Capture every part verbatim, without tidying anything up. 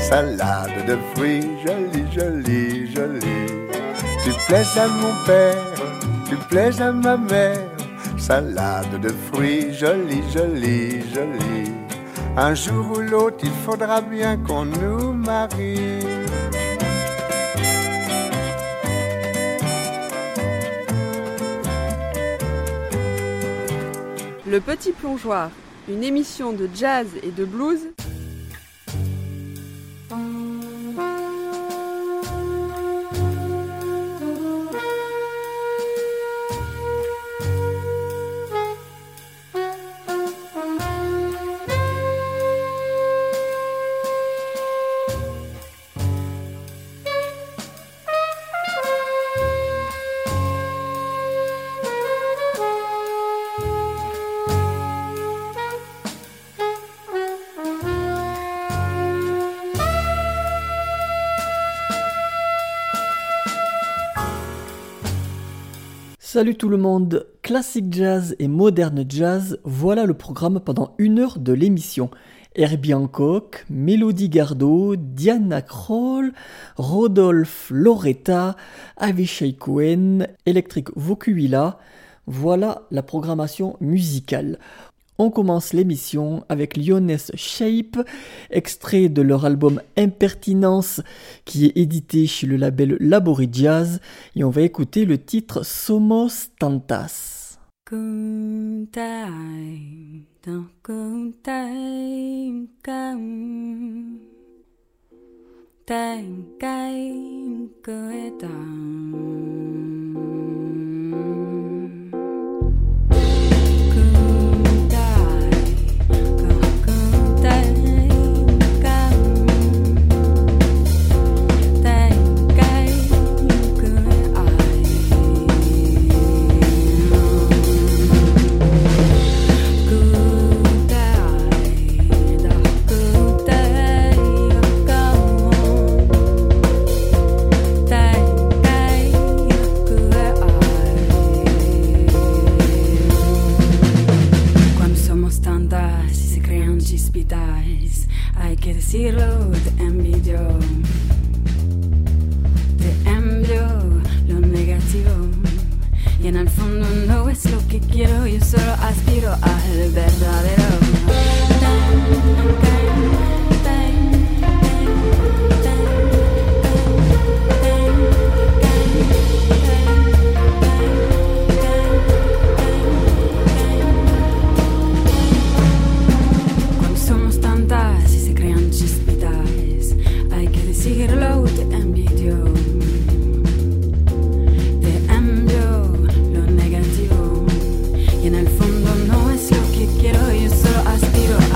salade de fruits, jolie, jolie, jolie. Tu plais à mon père, tu plais à ma mère, salade de fruits, jolie, jolie, jolie. Un jour ou l'autre, il faudra bien qu'on nous marie. Le Petit Plongeoir, une émission de jazz et de blues. Salut tout le monde, classique jazz et moderne jazz, voilà le programme pendant une heure de l'émission. Herbie Hancock, Mélodie Gardot, Diana Krall, Rodolphe Loretta, Avishai Cohen, Electric Vokuila, voilà la programmation musicale. On commence l'émission avec Lioness Shape, extrait de leur album Impertinence qui est édité chez le label Labori Jazz, et on va écouter le titre Somos Tantas. Hay que decirlo, te envidio, te envidio lo negativo, y en el fondo no es lo que quiero, yo solo aspiro al verdadero. Decirlo, te envidio, te envidio lo negativo, y en el fondo no es lo que quiero, yo solo aspiro a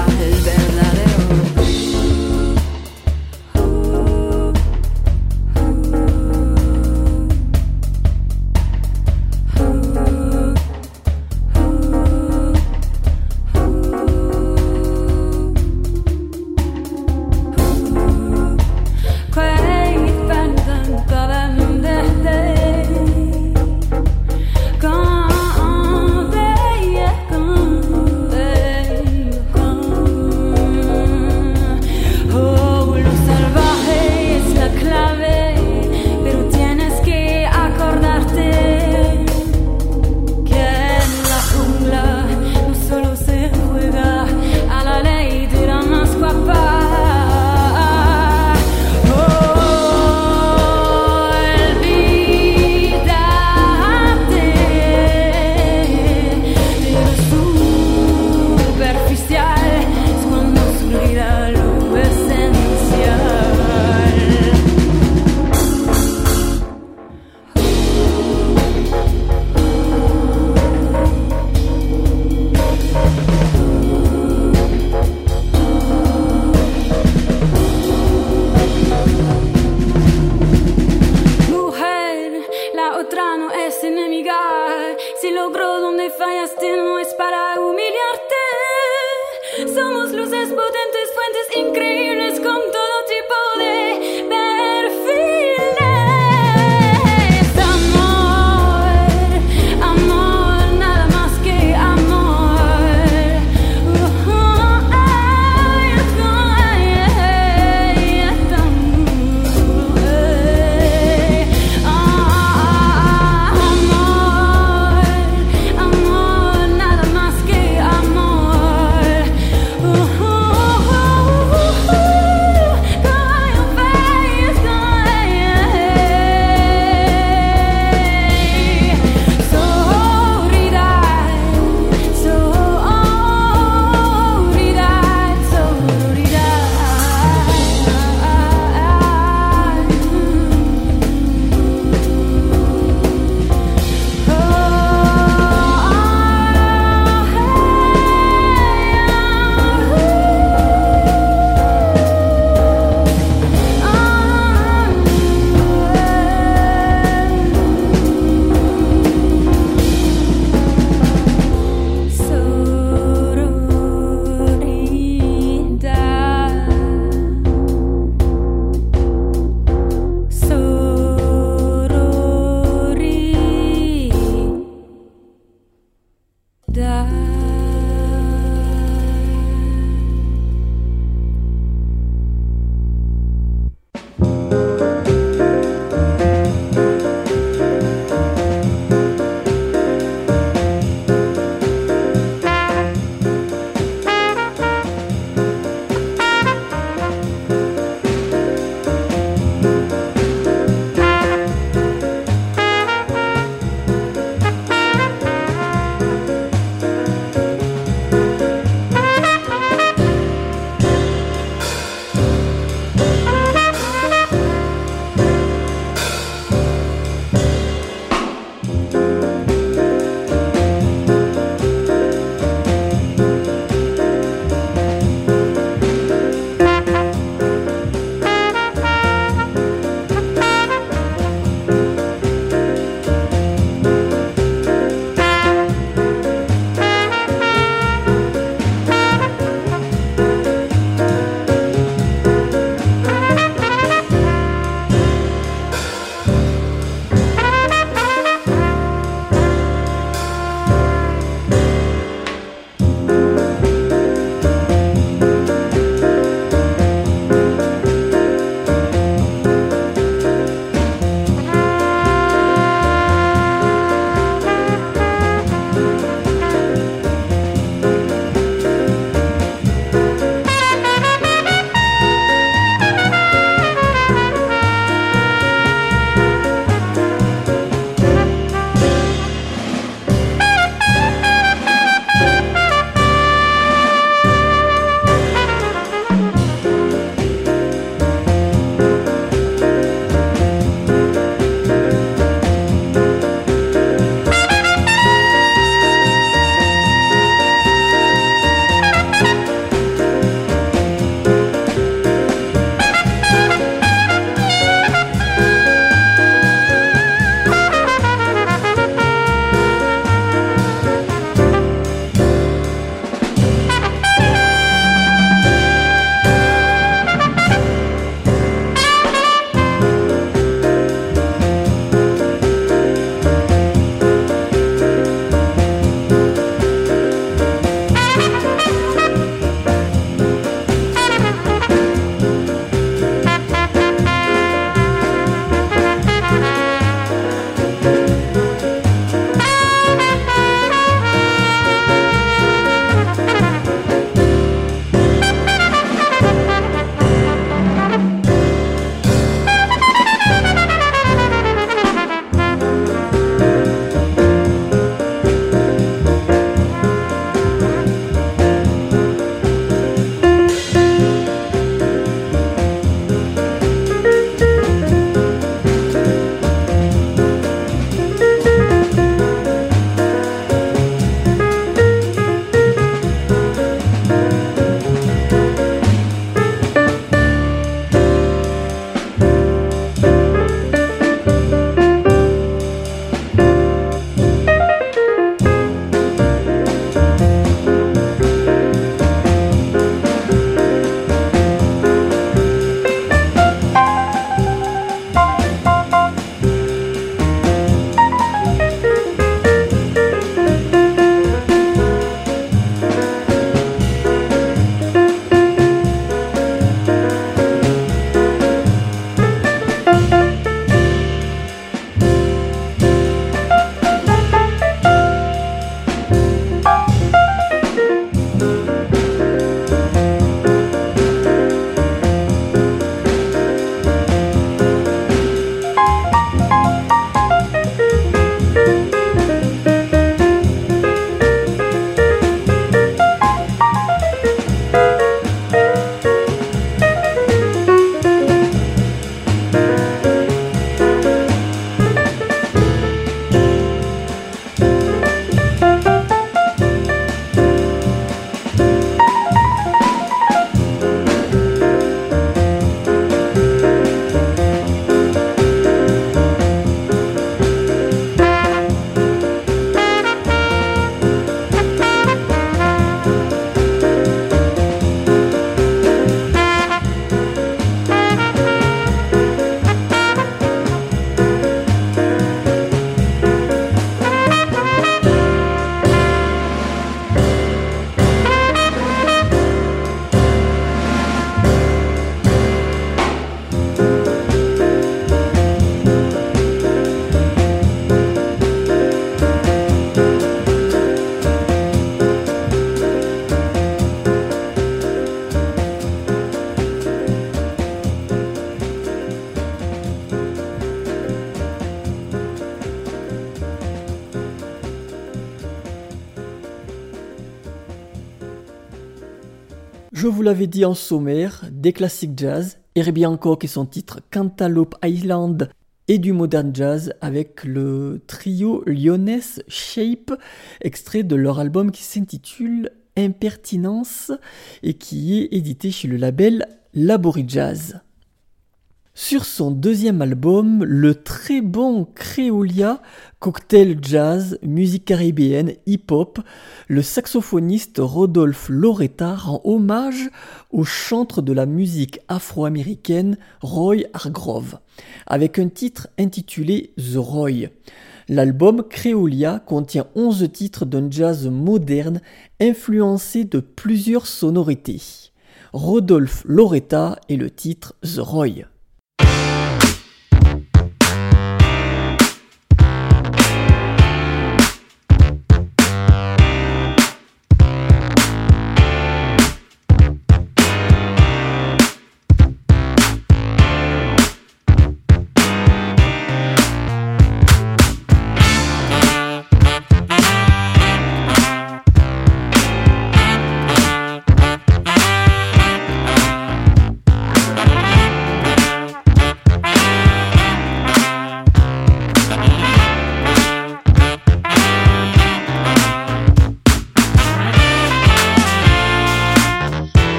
Je vous l'avais dit en sommaire, des classiques jazz, Herbie Hancock et son titre Cantaloupe Island et du modern jazz avec le trio lyonnais Shape, extrait de leur album qui s'intitule Impertinence et qui est édité chez le label Labori Jazz. Sur son deuxième album, le très bon Créolia, cocktail jazz, musique caribéenne, hip-hop, le saxophoniste Rodolphe Loretta rend hommage au chantre de la musique afro-américaine Roy Hargrove, avec un titre intitulé The Roy. L'album Créolia contient onze titres d'un jazz moderne influencé de plusieurs sonorités. Rodolphe Loretta et le titre The Roy.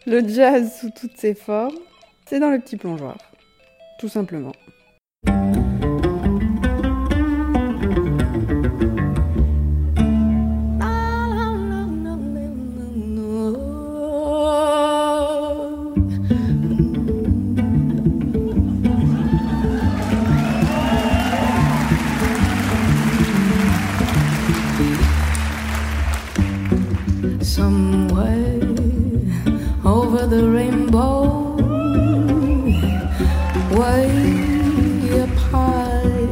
Le jazz sous toutes ses formes, c'est dans le petit plongeoir, tout simplement. Somewhere over the rainbow, way up high,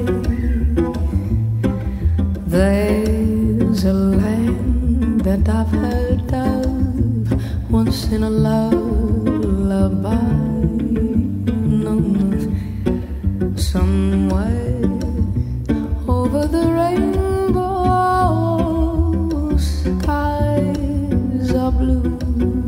there's a land that I've heard of once in a lullaby. No, no. Somewhere over the rainbow, skies are blue,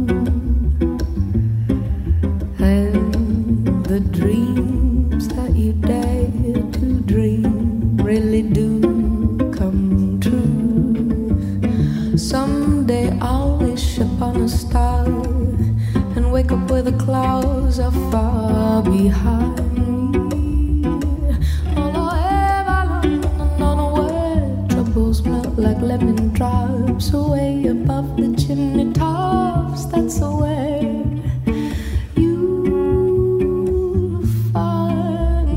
and the dreams that you dare to dream really do come true. Someday I'll wish upon a star and wake up where the clouds are far behind me. All I ever known where troubles melt like lemon drops away above the chimney tops. That's where you find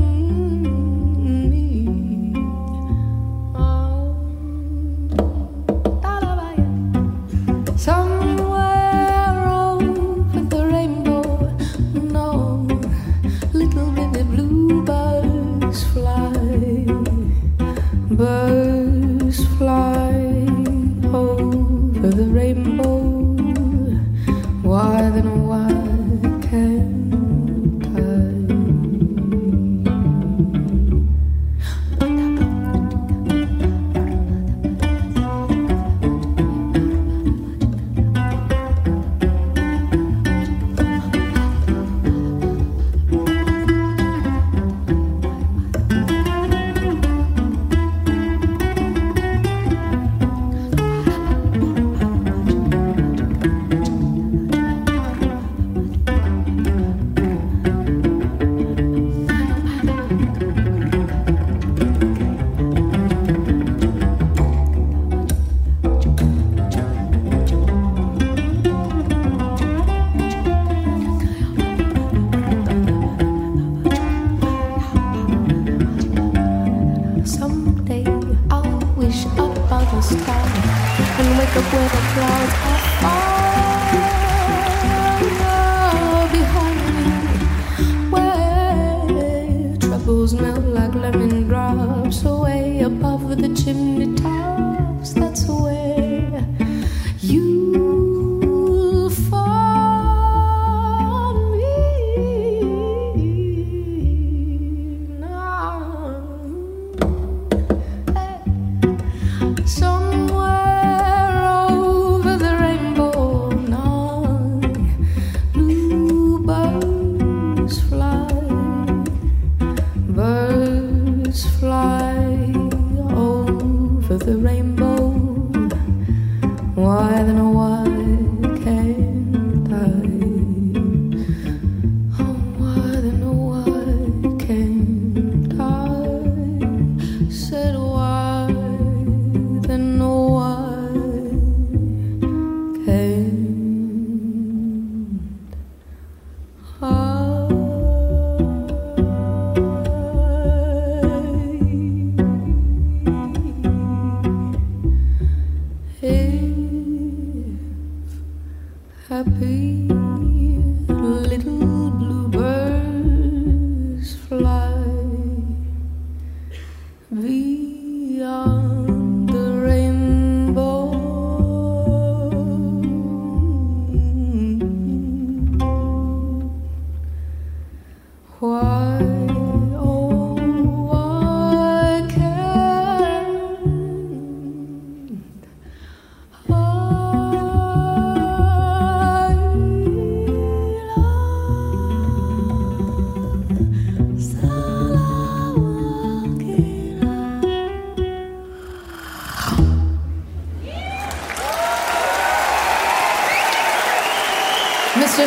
me. Oh, somewhere over the rainbow, no, little baby bluebirds fly, birds fly over the rainbow. Why then why can't I? Someday I'll wish upon a star and wake up where the clouds are far behind me, where troubles melt like lemon drops away above the chimney tops. That's where you'll find me now. Somewhere over the rainbow, now bluebirds fly, birds fly over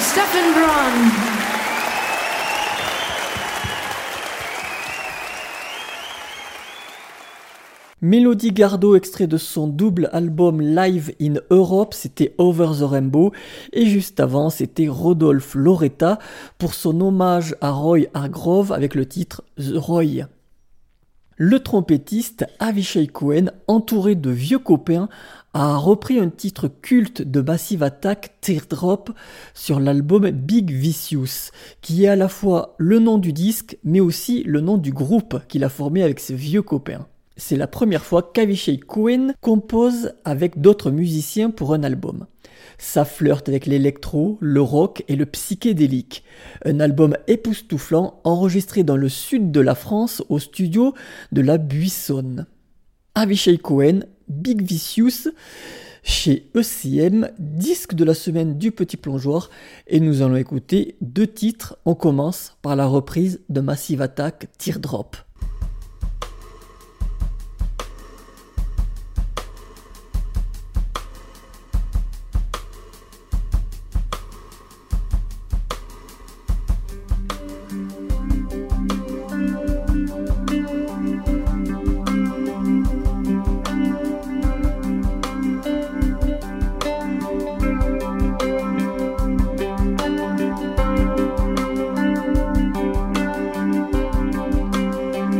Stephen Braun. Mélodie Gardot, extrait de son double album Live in Europe, c'était Over the Rainbow, et juste avant c'était Rodolphe Loretta pour son hommage à Roy Hargrove avec le titre The Roy. Le trompettiste Avishai Cohen, entouré de vieux copains, a repris un titre culte de Massive Attack, Teardrop, sur l'album Big Vicious, qui est à la fois le nom du disque, mais aussi le nom du groupe qu'il a formé avec ses vieux copains. C'est la première fois qu'Avishai Cohen compose avec d'autres musiciens pour un album. Ça flirte avec l'électro, le rock et le psychédélique. Un album époustouflant enregistré dans le sud de la France au studio de la Buissonne. Avishai Cohen, Big Vicious, chez E C M, disque de la semaine du Petit Plongeoir, et nous allons écouter deux titres. On commence par la reprise de Massive Attack, Teardrop. Thank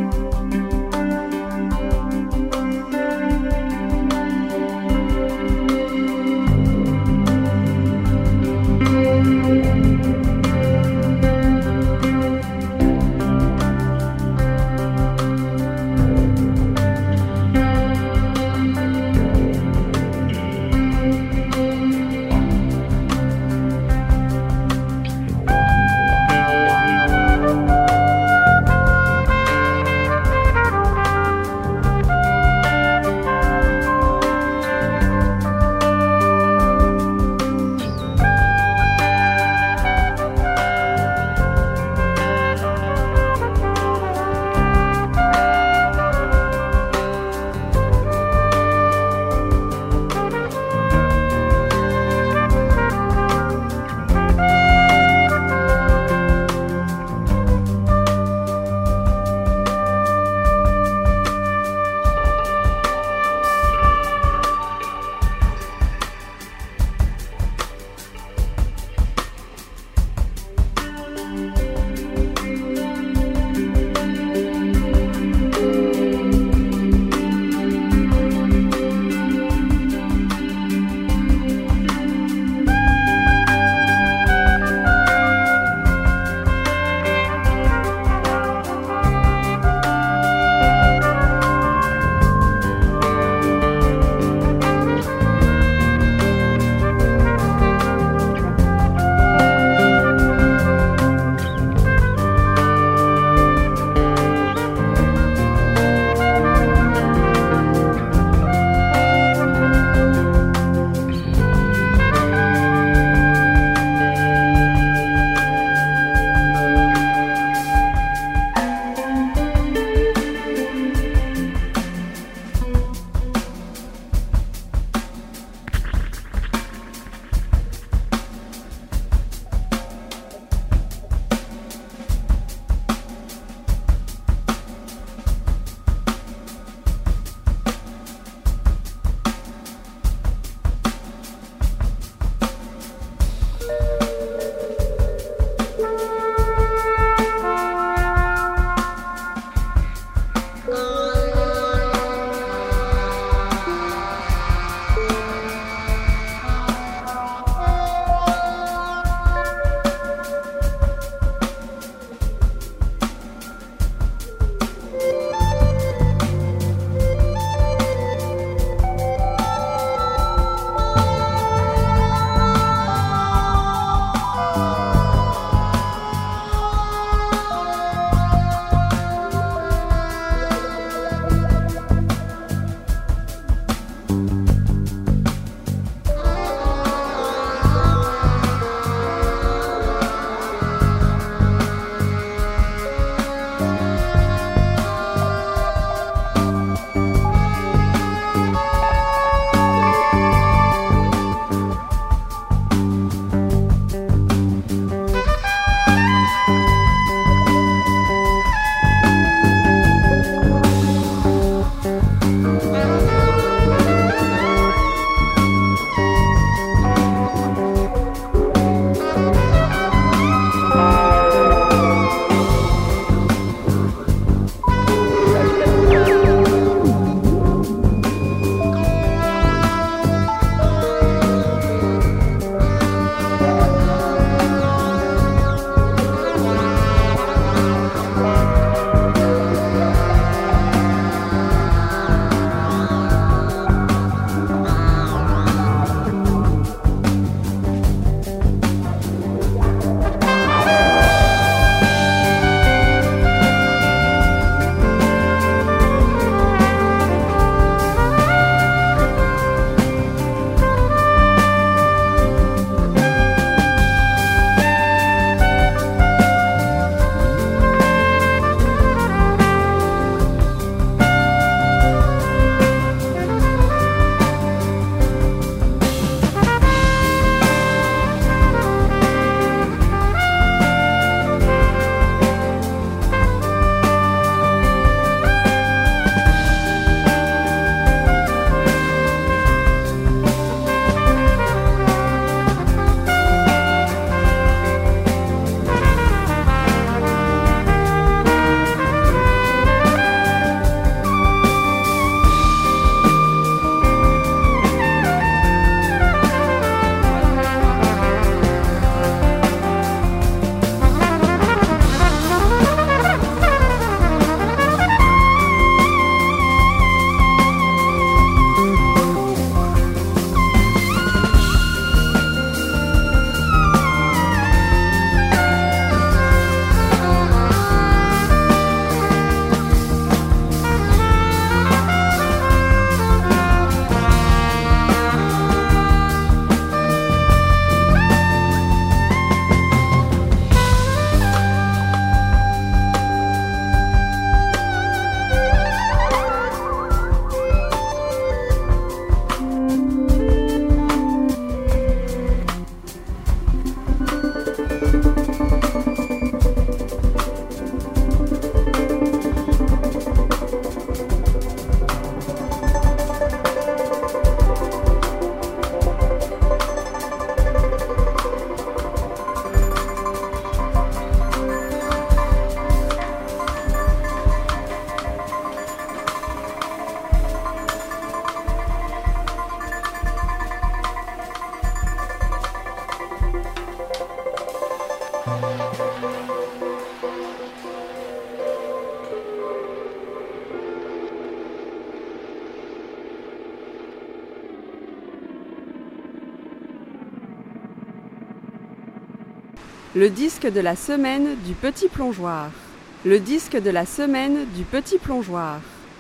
Le disque de la semaine du petit plongeoir. Le disque de la semaine du petit plongeoir.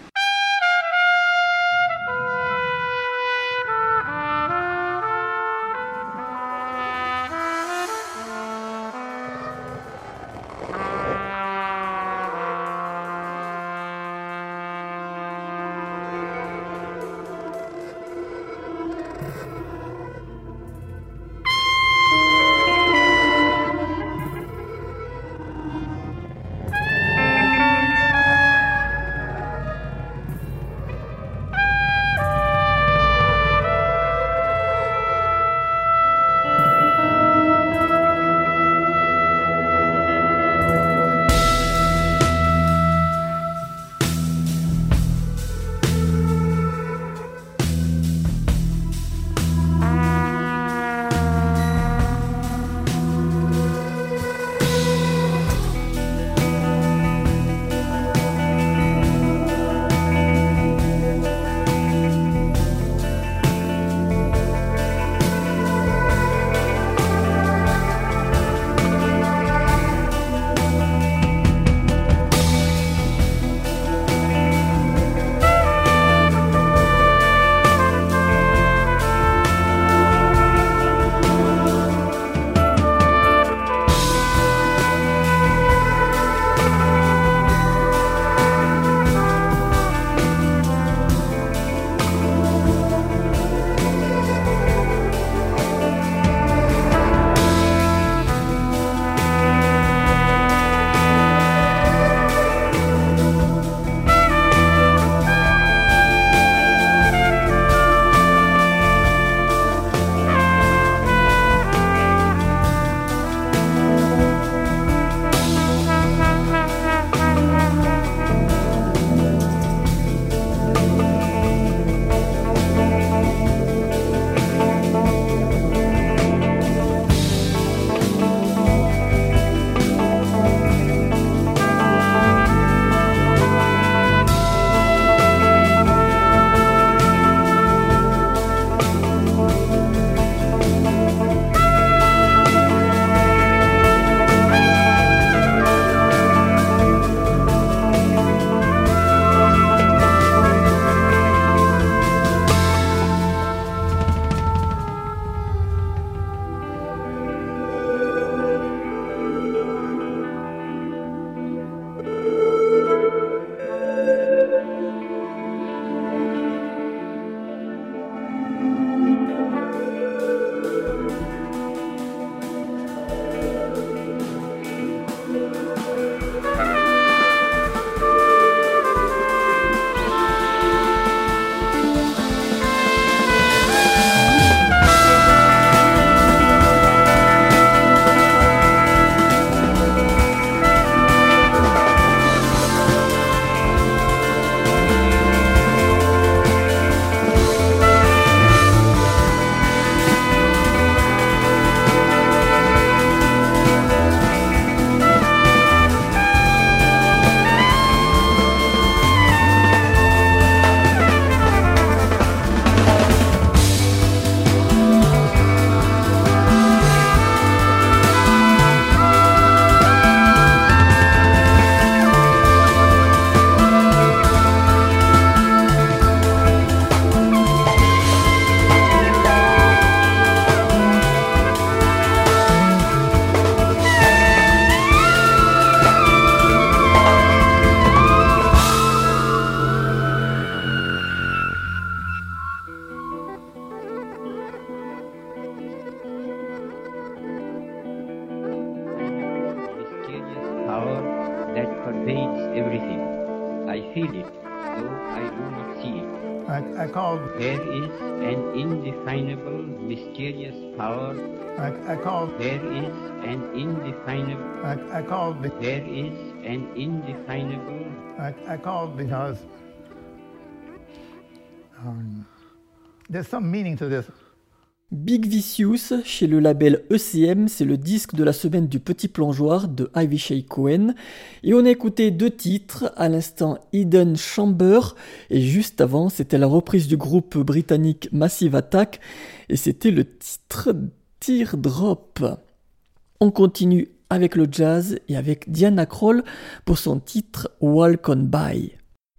feel it, though I do not see it. I, I called. There is an indefinable, mysterious power. I, I called. There is an indefinable. I, I called. Be, there is an indefinable. I, I called because um, there's some meaning to this. Big Vicious, chez le label E C M, c'est le disque de la semaine du petit plongeoir de Avishai Cohen. Et on a écouté deux titres, à l'instant Hidden Chamber, et juste avant, c'était la reprise du groupe britannique Massive Attack, et c'était le titre Teardrop. On continue avec le jazz et avec Diana Krall pour son titre Walk On By.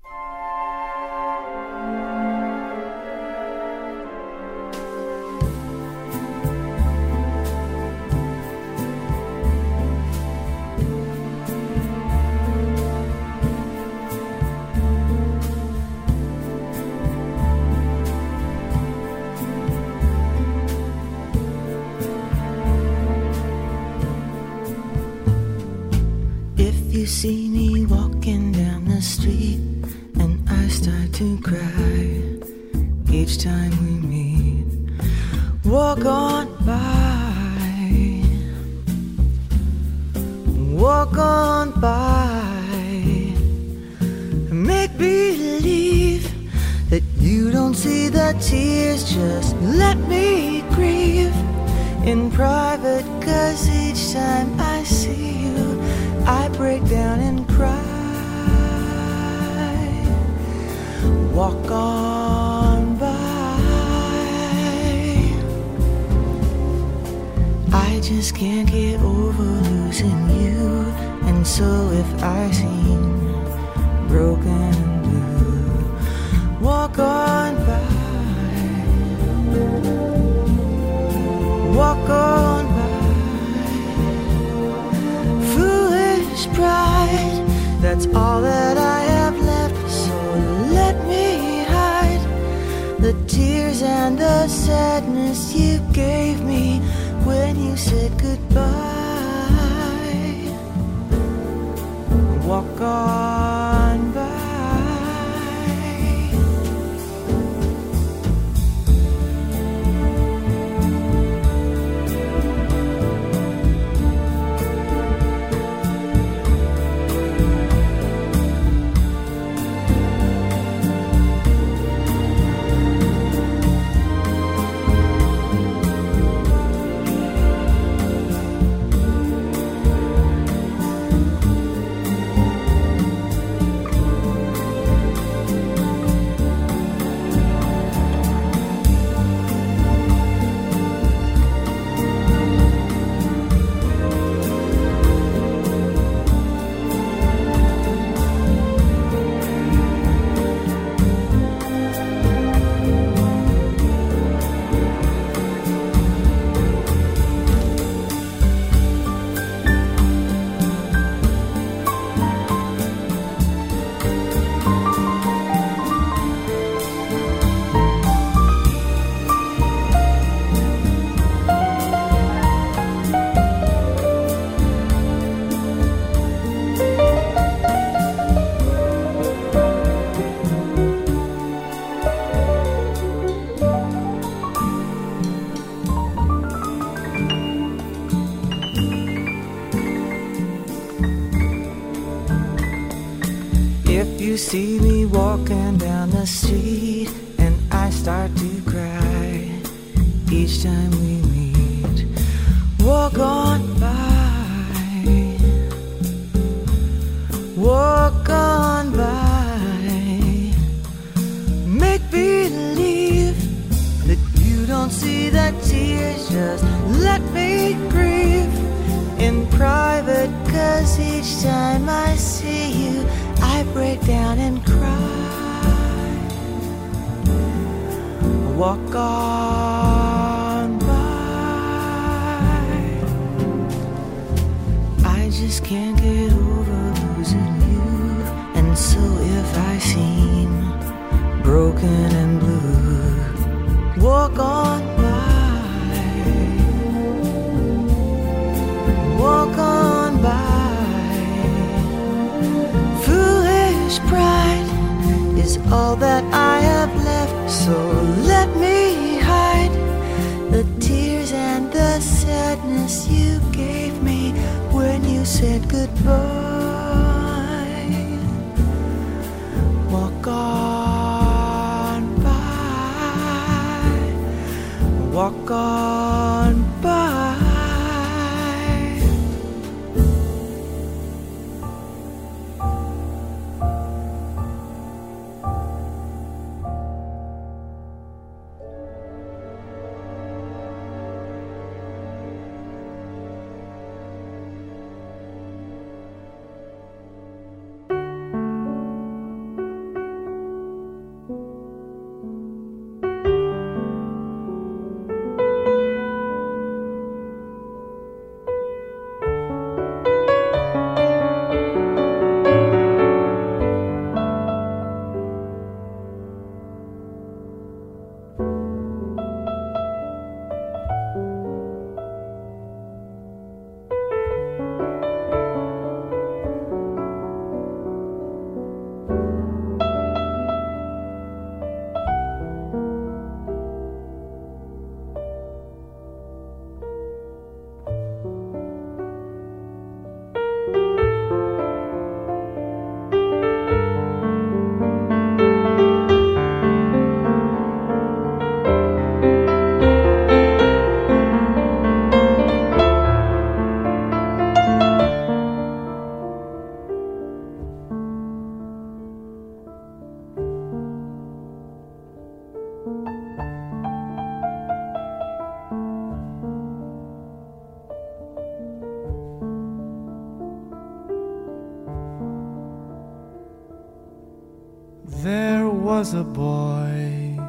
See me walking down the street and I start to cry each time we meet. Walk on by, walk on by. Make believe that you don't see the tears. Just let me grieve in private, 'cause each time I see you I break down and cry. Walk on by. I just can't get over losing you, and so if I seem broken and blue, walk on by. Walk on by. Pride, that's all that I have left, so let me hide the tears and the sadness you gave me when you said goodbye. Walk on by. You see me walking down the street and I start to cry each time we meet. Walk on by, walk on by. Make believe that you don't see the tears. Just let me grieve in private, 'cause each time I see you I break down and cry. Walk on by. I just can't get over losing you, and so if I seem broken and blue, walk on by. Walk on by. Pride is all that I have left, so let me hide the tears and the sadness you gave me when you said goodbye. Walk on by, walk on by. There was a boy,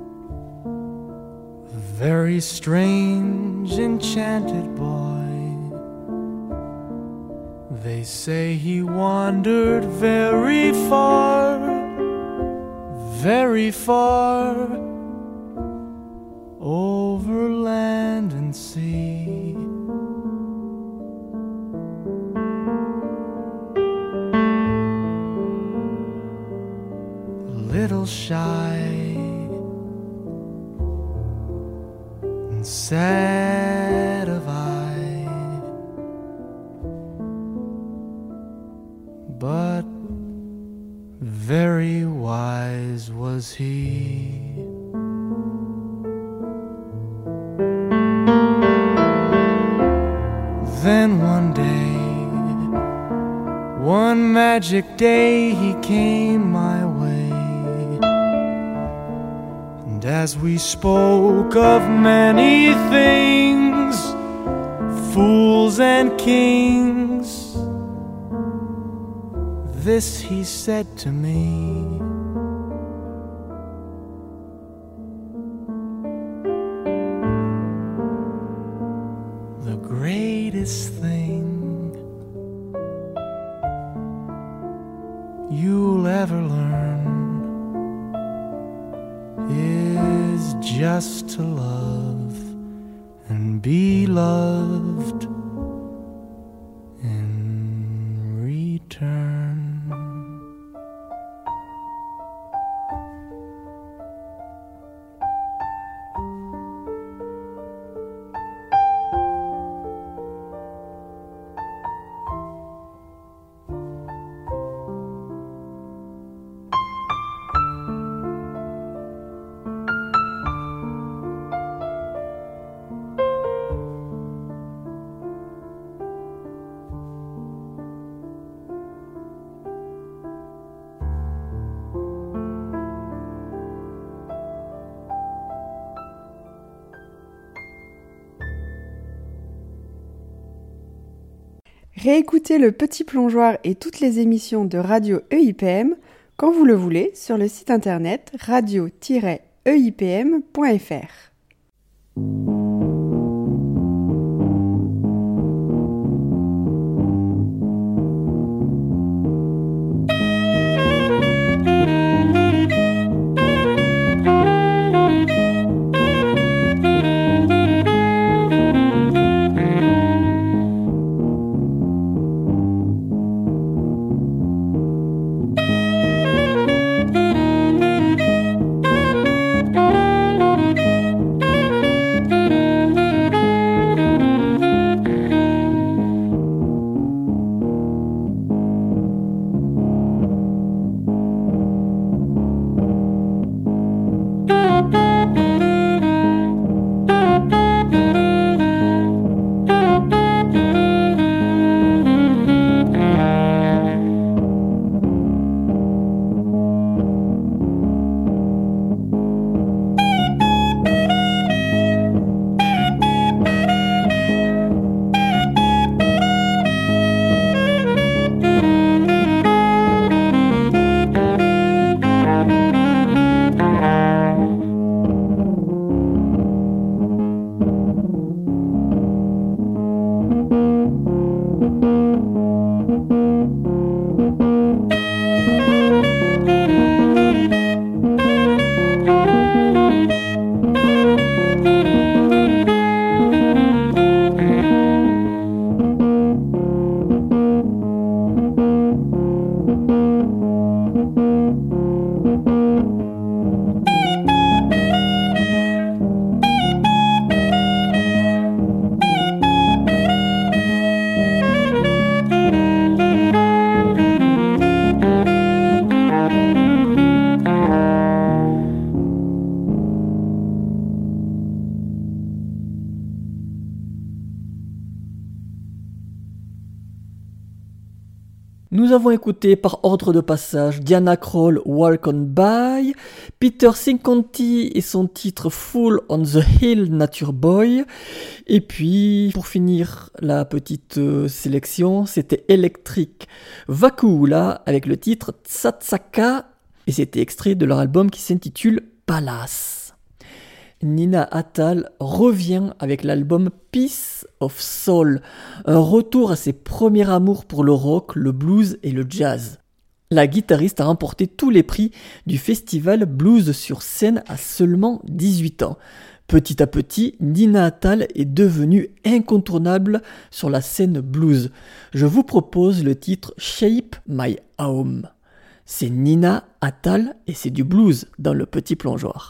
a very strange, enchanted boy. They say he wandered very far, very far, over land and sea. A little shy and sad of eye, but very wise was he. Then one day, one magic day, he came my way. And as we spoke of many things, fools and kings, this he said to me: the greatest thing you'll ever learn is just to love and be loved in return. Réécoutez le Petit Plongeoir et toutes les émissions de Radio E I P M quand vous le voulez sur le site internet radio tiret e i p m point f r. Nous avons écouté par ordre de passage Diana Krall, Walk on By, Peter Cinquanti et son titre Fool on the Hill, Nature Boy, et puis pour finir la petite euh, sélection, c'était Electric Wakula avec le titre Tsatsaka et c'était extrait de leur album qui s'intitule Palace. Nina Attal revient avec l'album Piece of Soul, un retour à ses premiers amours pour le rock, le blues et le jazz. La guitariste a remporté tous les prix du festival Blues sur scène à seulement dix-huit ans. Petit à petit, Nina Attal est devenue incontournable sur la scène blues. Je vous propose le titre Shape My Home. C'est Nina Attal et c'est du blues dans le Petit Plongeoir.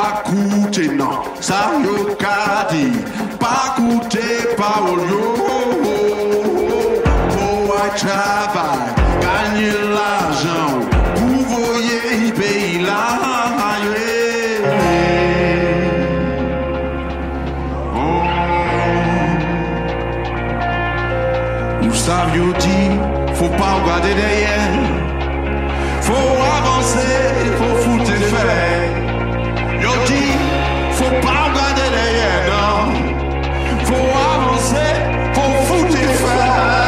pas coûter, non, ça yo ka di, pas coûter parole yo. Pour travail, gagner l'argent, pour voyer pays là. Nous savions dire, faut pas regarder derrière. Faut avancer, faut foutre les faits. Yo dit, faut pas regarder derrière, non. Faut avancer, faut foutre les faits.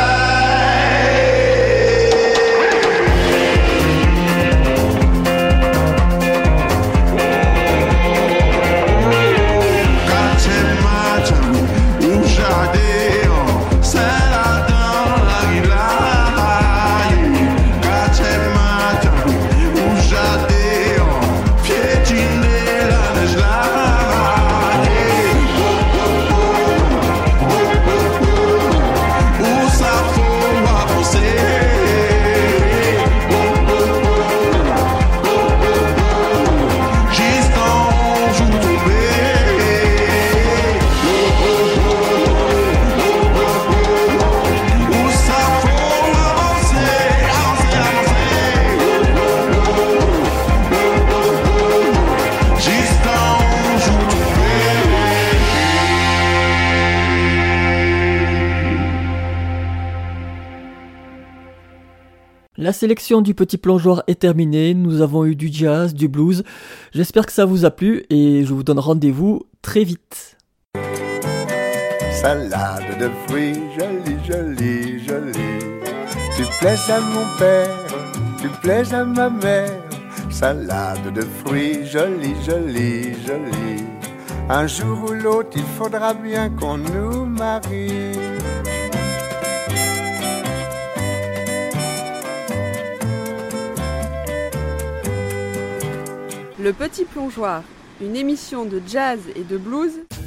Quand c'est matin, ou jardin, c'est là dans la rue. Quand c'est matin, ou jardin, piétiner la neige là. Où ça faut avancer. Juste en joue tombé. Où ça faut avancer, avancer, avancer. Juste en joue tombé. La sélection du petit plongeoir est terminée, nous avons eu du jazz, du blues, j'espère que ça vous a plu et je vous donne rendez-vous très vite. Salade de fruits, jolie, jolie, jolie. Tu plais à mon père, tu plais à ma mère. Salade de fruits, jolie, jolie, jolie. Un jour ou l'autre, il faudra bien qu'on nous marie. Le Petit Plongeoir, une émission de jazz et de blues